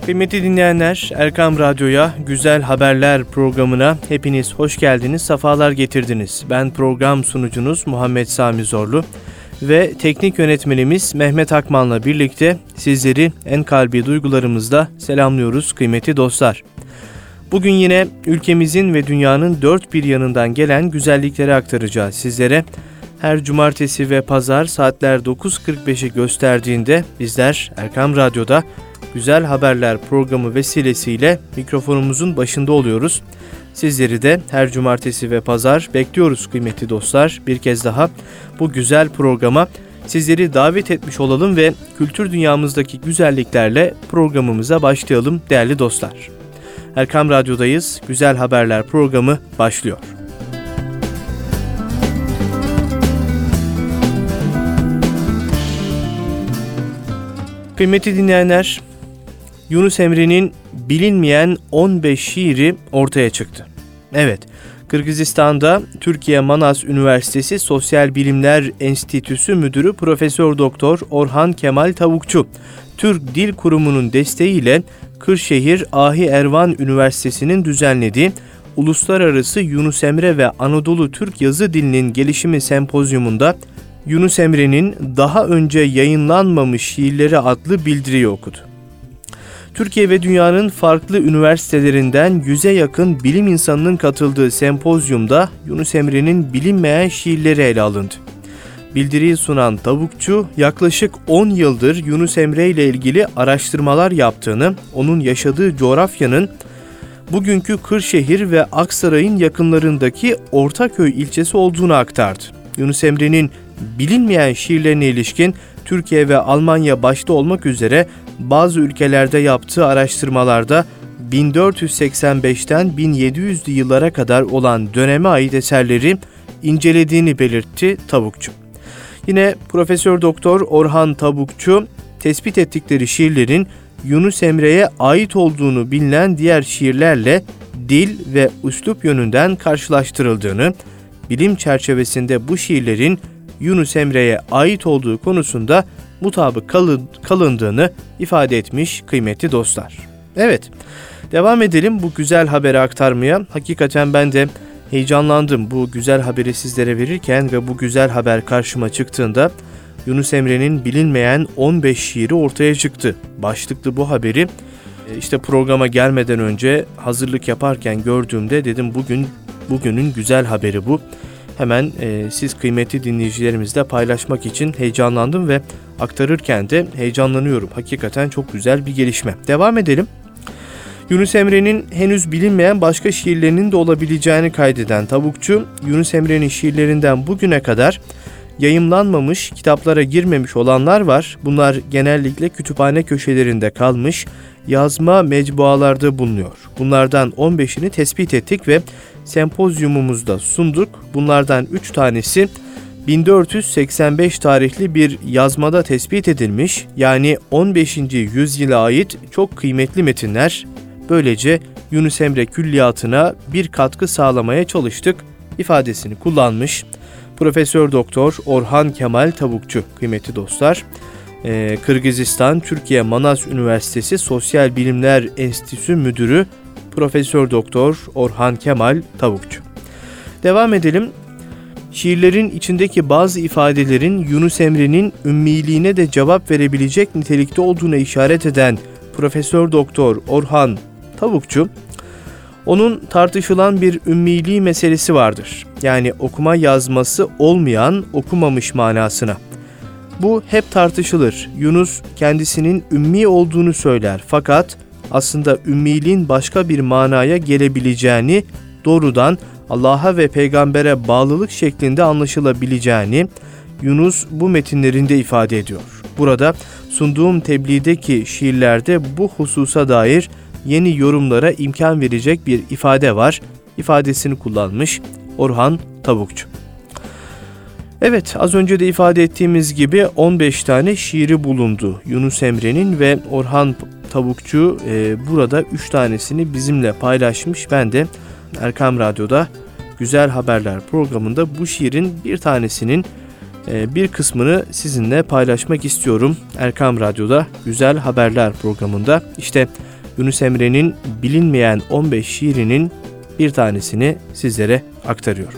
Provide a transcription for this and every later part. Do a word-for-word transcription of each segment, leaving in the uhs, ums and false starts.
Kıymetli dinleyenler, Erkam Radyo'ya Güzel Haberler programına hepiniz hoş geldiniz, sefalar getirdiniz. Ben program sunucunuz Muhammed Sami Zorlu ve teknik yönetmenimiz Mehmet Akman'la birlikte sizleri en kalbi duygularımızla selamlıyoruz kıymetli dostlar. Bugün yine ülkemizin ve dünyanın dört bir yanından gelen güzellikleri aktaracağız sizlere. Her cumartesi ve pazar saatler dokuz kırk beşi gösterdiğinde bizler Erkam Radyo'da Güzel Haberler programı vesilesiyle mikrofonumuzun başında oluyoruz. Sizleri de her cumartesi ve pazar bekliyoruz kıymetli dostlar. Bir kez daha bu güzel programa sizleri davet etmiş olalım ve kültür dünyamızdaki güzelliklerle programımıza başlayalım değerli dostlar. Erkam Radyo'dayız. Güzel Haberler programı başlıyor. Kıymetli dinleyenler, Yunus Emre'nin bilinmeyen on beş şiiri ortaya çıktı. Evet, Kırgızistan'da Türkiye Manas Üniversitesi Sosyal Bilimler Enstitüsü Müdürü Profesör Doktor Orhan Kemal Tavukçu, Türk Dil Kurumu'nun desteğiyle Kırşehir Ahi Ervan Üniversitesi'nin düzenlediği Uluslararası Yunus Emre ve Anadolu Türk Yazı Dilinin Gelişimi Sempozyumunda Yunus Emre'nin daha önce yayınlanmamış şiirleri adlı bildiriyi okudu. Türkiye ve dünyanın farklı üniversitelerinden yüze yakın bilim insanının katıldığı sempozyumda Yunus Emre'nin bilinmeyen şiirleri ele alındı. Bildiriyi sunan Tavukçu, yaklaşık on yıldır Yunus Emre ile ilgili araştırmalar yaptığını, onun yaşadığı coğrafyanın bugünkü Kırşehir ve Aksaray'ın yakınlarındaki Ortaköy ilçesi olduğunu aktardı. Yunus Emre'nin bilinmeyen şiirlerine ilişkin Türkiye ve Almanya başta olmak üzere bazı ülkelerde yaptığı araştırmalarda bin dört yüz seksen beşten bin yedi yüzlü yıllara kadar olan döneme ait eserleri incelediğini belirtti Tavukçu. Yine Profesör Doktor Orhan Tavukçu, tespit ettikleri şiirlerin Yunus Emre'ye ait olduğunu bilinen diğer şiirlerle dil ve üslup yönünden karşılaştırıldığını, bilim çerçevesinde bu şiirlerin Yunus Emre'ye ait olduğu konusunda mutabık kalındığını ifade etmiş kıymetli dostlar. Evet, devam edelim bu güzel haberi aktarmaya. Hakikaten ben de heyecanlandım bu güzel haberi sizlere verirken ve bu güzel haber karşıma çıktığında Yunus Emre'nin bilinmeyen on beş şiiri ortaya çıktı. Başlıklı bu haberi işte programa gelmeden önce hazırlık yaparken gördüğümde dedim bugün bugünün güzel haberi bu. Hemen e, siz kıymetli dinleyicilerimizle paylaşmak için heyecanlandım ve aktarırken de heyecanlanıyorum. Hakikaten çok güzel bir gelişme. Devam edelim. Yunus Emre'nin henüz bilinmeyen başka şiirlerinin de olabileceğini kaydeden Tavukçu, Yunus Emre'nin şiirlerinden bugüne kadar yayımlanmamış, kitaplara girmemiş olanlar var. Bunlar genellikle kütüphane köşelerinde kalmış, yazma mecbualarda bulunuyor. Bunlardan on beşini tespit ettik ve sempozyumumuzda sunduk. Bunlardan üç tanesi bin dört yüz seksen beş tarihli bir yazmada tespit edilmiş, yani on beşinci yüzyıla ait çok kıymetli metinler. Böylece Yunus Emre külliyatına bir katkı sağlamaya çalıştık ifadesini kullanmış Profesör Doktor Orhan Kemal Tavukçu kıymetli dostlar. Ee, Kırgızistan Türkiye Manas Üniversitesi Sosyal Bilimler Enstitüsü Müdürü Profesör Doktor Orhan Kemal Tavukçu. Devam edelim. Şiirlerin içindeki bazı ifadelerin Yunus Emre'nin ümmiliğine de cevap verebilecek nitelikte olduğuna işaret eden Profesör Doktor Orhan Tavukçu, onun tartışılan bir ümmiliği meselesi vardır. Yani okuma yazması olmayan, okumamış manasına. Bu hep tartışılır. Yunus kendisinin ümmi olduğunu söyler fakat aslında ümmiliğin başka bir manaya gelebileceğini, doğrudan Allah'a ve peygambere bağlılık şeklinde anlaşılabileceğini Yunus bu metinlerinde ifade ediyor. Burada sunduğum tebliğdeki şiirlerde bu hususa dair yeni yorumlara imkan verecek bir ifade var. İfadesini kullanmış Orhan Tavukçu. Evet, az önce de ifade ettiğimiz gibi on beş tane şiiri bulundu Yunus Emre'nin ve Orhan Tavukçu e, burada üç tanesini bizimle paylaşmış. Ben de Erkam Radyo'da Güzel Haberler programında bu şiirin bir tanesinin e, bir kısmını sizinle paylaşmak istiyorum. Erkam Radyo'da Güzel Haberler programında. İşte Yunus Emre'nin bilinmeyen on beş şiirinin bir tanesini sizlere aktarıyorum.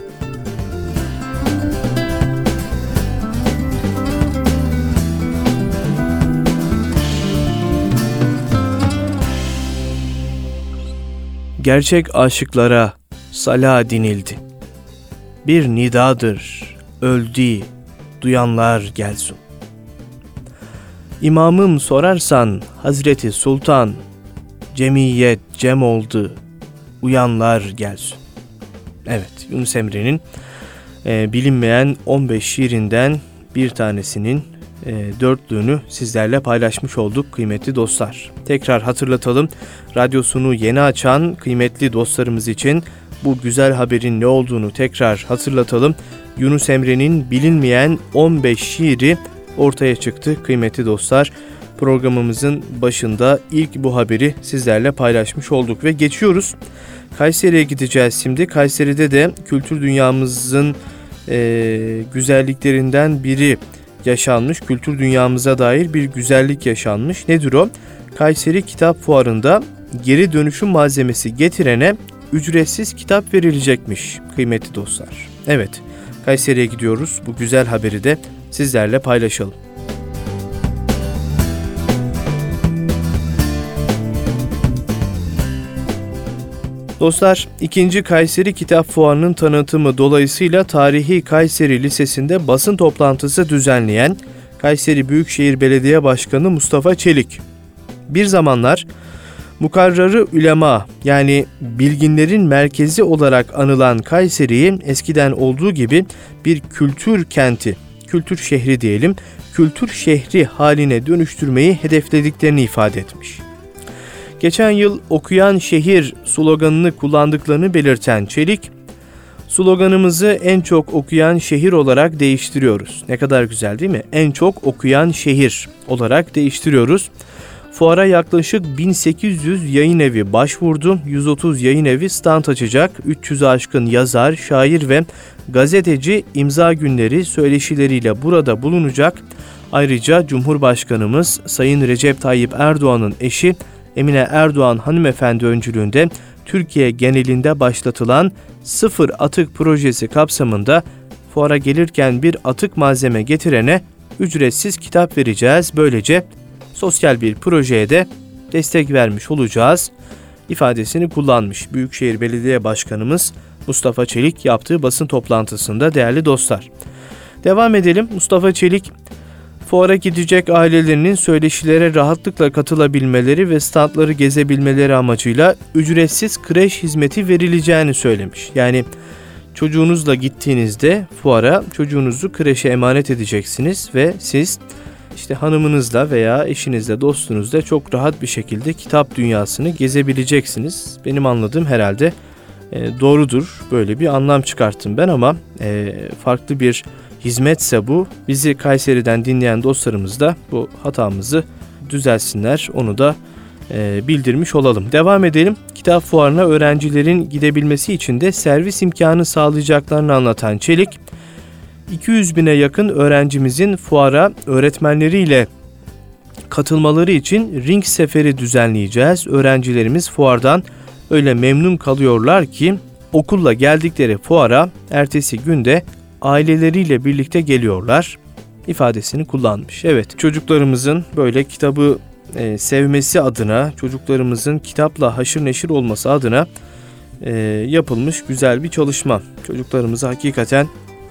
Gerçek aşıklara sala dinildi. Bir nidadır, öldü, duyanlar gelsin. İmamım sorarsan Hazreti Sultan, cemiyet cem oldu, uyanlar gelsin. Evet, Yunus Emre'nin e, bilinmeyen on beş şiirinden bir tanesinin e, dörtlüğünü sizlerle paylaşmış olduk kıymetli dostlar. Tekrar hatırlatalım, radyosunu yeni açan kıymetli dostlarımız için bu güzel haberin ne olduğunu tekrar hatırlatalım. Yunus Emre'nin bilinmeyen on beş şiiri ortaya çıktı kıymetli dostlar. Programımızın başında ilk bu haberi sizlerle paylaşmış olduk ve geçiyoruz. Kayseri'ye gideceğiz şimdi. Kayseri'de de kültür dünyamızın e, güzelliklerinden biri yaşanmış. Kültür dünyamıza dair bir güzellik yaşanmış. Nedir o? Kayseri Kitap Fuarı'nda geri dönüşüm malzemesi getirene ücretsiz kitap verilecekmiş kıymetli dostlar. Evet, Kayseri'ye gidiyoruz. Bu güzel haberi de sizlerle paylaşalım. Dostlar, ikinci Kayseri Kitap Fuarı'nın tanıtımı dolayısıyla Tarihi Kayseri Lisesi'nde basın toplantısı düzenleyen Kayseri Büyükşehir Belediye Başkanı Mustafa Çelik, bir zamanlar mukarrarı ulema yani bilginlerin merkezi olarak anılan Kayseri'yi eskiden olduğu gibi bir kültür kenti, kültür şehri diyelim, kültür şehri haline dönüştürmeyi hedeflediklerini ifade etmiş. Geçen yıl okuyan şehir sloganını kullandıklarını belirten Çelik, sloganımızı en çok okuyan şehir olarak değiştiriyoruz. Ne kadar güzel değil mi? En çok okuyan şehir olarak değiştiriyoruz. Fuara yaklaşık bin sekiz yüz yayın evi başvurdu. yüz otuz yayın evi stand açacak. üç yüzü aşkın yazar, şair ve gazeteci imza günleri söyleşileriyle burada bulunacak. Ayrıca Cumhurbaşkanımız Sayın Recep Tayyip Erdoğan'ın eşi Emine Erdoğan hanımefendi öncülüğünde Türkiye genelinde başlatılan Sıfır Atık projesi kapsamında fuara gelirken bir atık malzeme getirene ücretsiz kitap vereceğiz. Böylece sosyal bir projeye de destek vermiş olacağız ifadesini kullanmış Büyükşehir Belediye Başkanımız Mustafa Çelik yaptığı basın toplantısında değerli dostlar. Devam edelim. Mustafa Çelik, fuara gidecek ailelerinin söyleşilere rahatlıkla katılabilmeleri ve standları gezebilmeleri amacıyla ücretsiz kreş hizmeti verileceğini söylemiş. Yani çocuğunuzla gittiğinizde fuara çocuğunuzu kreşe emanet edeceksiniz ve siz işte hanımınızla veya eşinizle, dostunuzla çok rahat bir şekilde kitap dünyasını gezebileceksiniz. Benim anladığım herhalde e, doğrudur. Böyle bir anlam çıkarttım ben ama e, farklı bir hizmetse bu. Bizi Kayseri'den dinleyen dostlarımız da bu hatamızı düzelsinler. Onu da e, bildirmiş olalım. Devam edelim. Kitap fuarına öğrencilerin gidebilmesi için de servis imkanı sağlayacaklarını anlatan Çelik, iki yüz bine yakın öğrencimizin fuara öğretmenleriyle katılmaları için ring seferi düzenleyeceğiz. Öğrencilerimiz fuardan öyle memnun kalıyorlar ki okulla geldikleri fuara ertesi günde aileleriyle birlikte geliyorlar ifadesini kullanmış. Evet, çocuklarımızın böyle kitabı e, sevmesi adına, çocuklarımızın kitapla haşır neşir olması adına e, yapılmış güzel bir çalışma. Çocuklarımızı hakikaten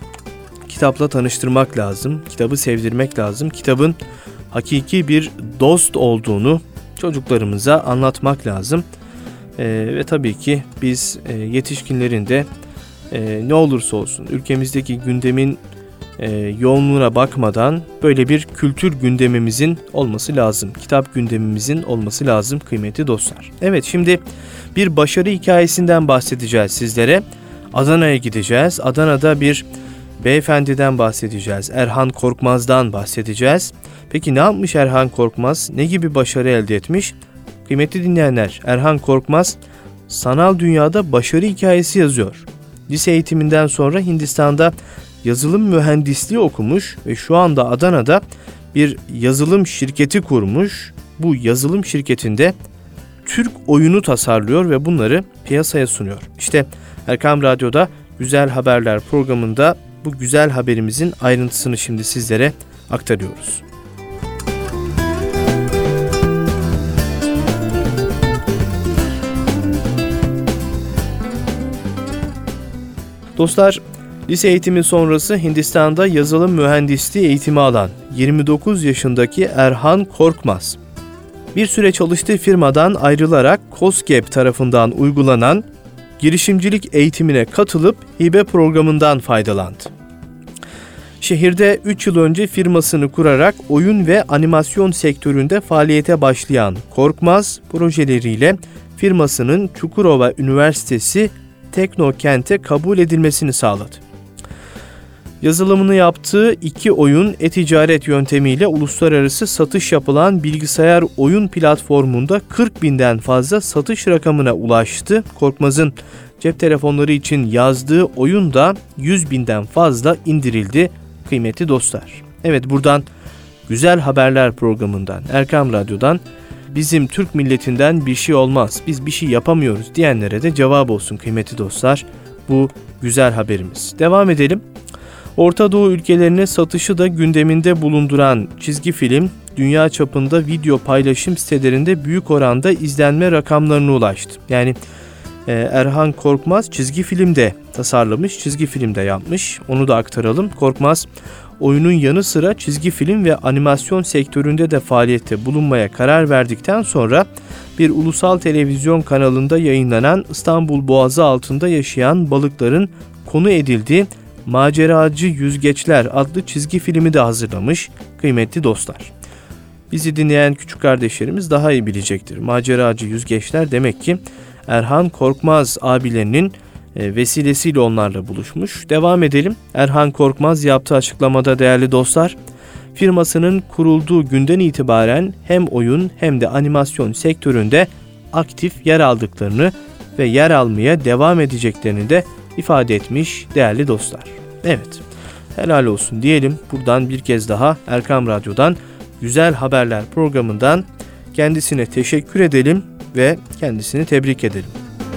kitapla tanıştırmak lazım, kitabı sevdirmek lazım, kitabın hakiki bir dost olduğunu çocuklarımıza anlatmak lazım. E, ve tabii ki biz e, yetişkinlerin de e, ne olursa olsun ülkemizdeki gündemin e, yoğunluğuna bakmadan böyle bir kültür gündemimizin olması lazım, kitap gündemimizin olması lazım kıymetli dostlar. Evet, şimdi bir başarı hikayesinden bahsedeceğiz sizlere. Adana'ya gideceğiz. Adana'da bir beyefendiden bahsedeceğiz. Erhan Korkmaz'dan bahsedeceğiz. Peki ne yapmış Erhan Korkmaz? Ne gibi başarı elde etmiş? Kıymetli dinleyenler, Erhan Korkmaz sanal dünyada başarı hikayesi yazıyor. Lise eğitiminden sonra Hindistan'da yazılım mühendisliği okumuş ve şu anda Adana'da bir yazılım şirketi kurmuş. Bu yazılım şirketinde Türk oyunu tasarlıyor ve bunları piyasaya sunuyor. İşte Erkam Radyo'da Güzel Haberler programında bu güzel haberimizin ayrıntısını şimdi sizlere aktarıyoruz. Dostlar, lise eğitimi sonrası Hindistan'da yazılım mühendisliği eğitimi alan yirmi dokuz yaşındaki Erhan Korkmaz, bir süre çalıştığı firmadan ayrılarak KOSGEB tarafından uygulanan girişimcilik eğitimine katılıp hibe programından faydalandı. Şehirde üç yıl önce firmasını kurarak oyun ve animasyon sektöründe faaliyete başlayan Korkmaz, projeleriyle firmasının Çukurova Üniversitesi Teknokent'e kabul edilmesini sağladı. Yazılımını yaptığı iki oyun e-ticaret yöntemiyle uluslararası satış yapılan bilgisayar oyun platformunda kırk binden fazla satış rakamına ulaştı. Korkmaz'ın cep telefonları için yazdığı oyun da yüz binden fazla indirildi kıymetli dostlar. Evet, buradan Güzel Haberler programından, Erkam Radyo'dan bizim Türk milletinden bir şey olmaz, biz bir şey yapamıyoruz diyenlere de cevap olsun kıymetli dostlar bu güzel haberimiz. Devam edelim. Orta Doğu ülkelerine satışı da gündeminde bulunduran çizgi film, dünya çapında video paylaşım sitelerinde büyük oranda izlenme rakamlarına ulaştı. Yani e, Erhan Korkmaz çizgi filmde tasarlamış, çizgi filmde yapmış. Onu da aktaralım. Korkmaz, oyunun yanı sıra çizgi film ve animasyon sektöründe de faaliyette bulunmaya karar verdikten sonra bir ulusal televizyon kanalında yayınlanan İstanbul Boğazı altında yaşayan balıkların konu edildiği Maceracı Yüzgeçler adlı çizgi filmi de hazırlamış kıymetli dostlar. Bizi dinleyen küçük kardeşlerimiz daha iyi bilecektir. Maceracı Yüzgeçler demek ki Erhan Korkmaz abilerinin vesilesiyle onlarla buluşmuş. Devam edelim. Erhan Korkmaz yaptığı açıklamada değerli dostlar, firmasının kurulduğu günden itibaren hem oyun hem de animasyon sektöründe aktif yer aldıklarını ve yer almaya devam edeceklerini de ifade etmiş değerli dostlar. Evet, helal olsun diyelim. Buradan bir kez daha Erkam Radyo'dan Güzel Haberler programından kendisine teşekkür edelim ve kendisini tebrik edelim.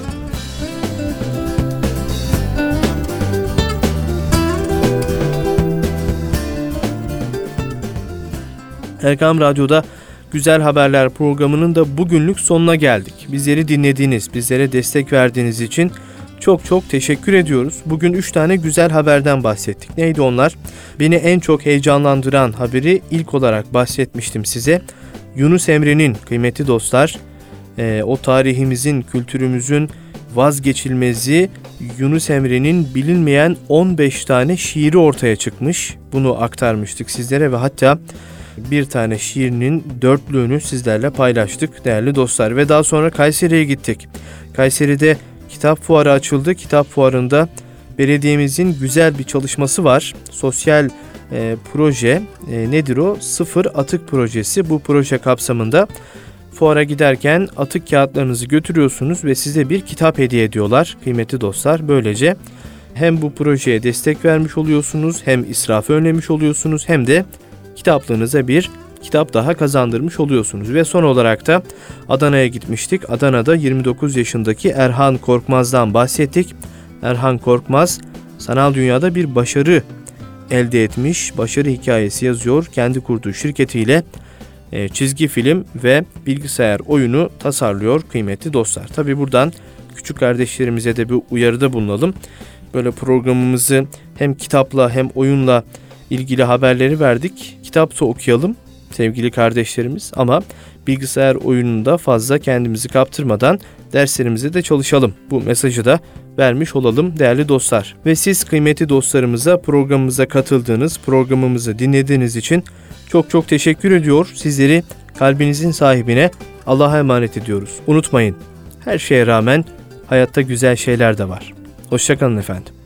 Erkam Radyo'da Güzel Haberler programının da bugünlük sonuna geldik. Bizleri dinlediğiniz, bizlere destek verdiğiniz için çok çok teşekkür ediyoruz. Bugün üç tane güzel haberden bahsettik. Neydi onlar? Beni en çok heyecanlandıran haberi ilk olarak bahsetmiştim size. Yunus Emre'nin kıymetli dostlar, e, o tarihimizin, kültürümüzün vazgeçilmezi Yunus Emre'nin bilinmeyen on beş tane şiiri ortaya çıkmış. Bunu aktarmıştık sizlere ve hatta bir tane şiirinin dörtlüğünü sizlerle paylaştık değerli dostlar. Ve daha sonra Kayseri'ye gittik. Kayseri'de kitap fuarı açıldı. Kitap fuarında belediyemizin güzel bir çalışması var. Sosyal e, proje e, nedir o? Sıfır Atık Projesi. Bu proje kapsamında fuara giderken atık kağıtlarınızı götürüyorsunuz ve size bir kitap hediye ediyorlar kıymetli dostlar. Böylece hem bu projeye destek vermiş oluyorsunuz, hem israfı önlemiş oluyorsunuz, hem de kitaplığınıza bir kitap daha kazandırmış oluyorsunuz. Ve son olarak da Adana'ya gitmiştik. Adana'da yirmi dokuz yaşındaki Erhan Korkmaz'dan bahsettik. Erhan Korkmaz sanal dünyada bir başarı elde etmiş. Başarı hikayesi yazıyor. Kendi kurduğu şirketiyle e, çizgi film ve bilgisayar oyunu tasarlıyor kıymetli dostlar. Tabi buradan küçük kardeşlerimize de bir uyarıda bulunalım. Böyle programımızı hem kitapla hem oyunla ilgili haberleri verdik. Kitap da okuyalım sevgili kardeşlerimiz, ama bilgisayar oyununda fazla kendimizi kaptırmadan derslerimize de çalışalım. Bu mesajı da vermiş olalım değerli dostlar. Ve siz kıymetli dostlarımıza programımıza katıldığınız, programımızı dinlediğiniz için çok çok teşekkür ediyor. Sizleri kalbinizin sahibine Allah'a emanet ediyoruz. Unutmayın, her şeye rağmen hayatta güzel şeyler de var. Hoşça kalın efendim.